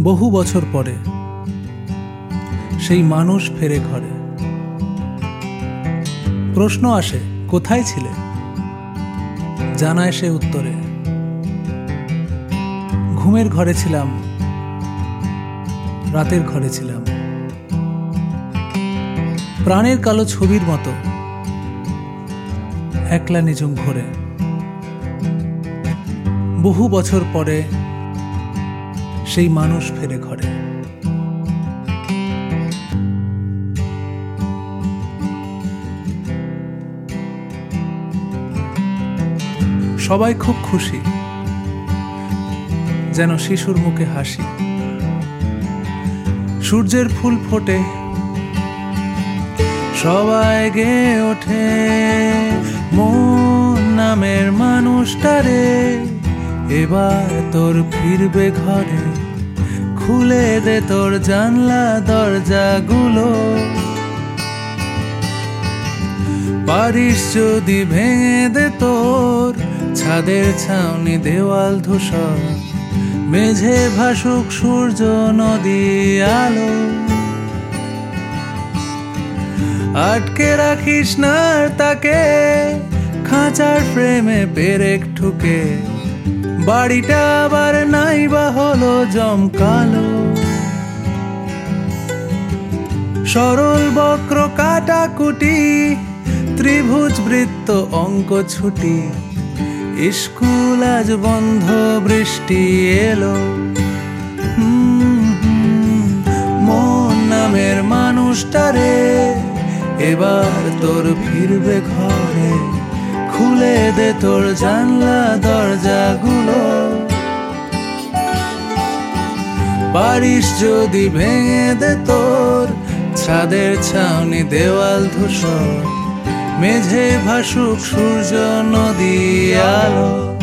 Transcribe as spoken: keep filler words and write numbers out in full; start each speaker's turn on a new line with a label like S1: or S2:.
S1: বহু বছর পরে সেই মানুষ ফেরে ঘরে। প্রশ্ন আসে, কোথায় ছিলে? জানায় সে উত্তরে, ঘুমের ঘরে ছিলাম, রাতের ঘরে ছিলাম। প্রাণের কালো ছবির মতো একলা নিঝুম ঘরে। বহু বছর পরে সেই মানুষ ফেরে ঘরে। সবাই খুব খুশি, যেন শিশুর মুখে হাসি। সূর্যের ফুল ফোটে, সবাই গেয়ে ওঠে, মন নামের মানুষটারে এবার তোর ফিরবে ঘরে। খুলে দে তোর জানলা দরজাগুলো, পারিস যদি ভেঙে দে তোর ছাদের ছাউনি দেওয়াল ধূসর। মেঝে ভাসুক সূর্য নদী আলো, আটকে রাখিস না তাকে খাঁচার ফ্রেমে পেরেক ঠুকে। বাড়িটা আবার নাই বা হলো জমকালো, সরল বক্র কাটাকুটি, ত্রিভুজ বৃত্ত অঙ্ক ছুটি। স্কুল আজ বন্ধ, বৃষ্টি এলো। মন নামের মানুষটারে এবার তোর ফিরবে ঘরে। খুলে দে তোর জানলা দরজাগুলো, পারিস যদি ভেঙে দে তোর ছাদের ছাউনি দেওয়াল ধূসর। মেঝে ভাসুক সূর্য নদী আলো।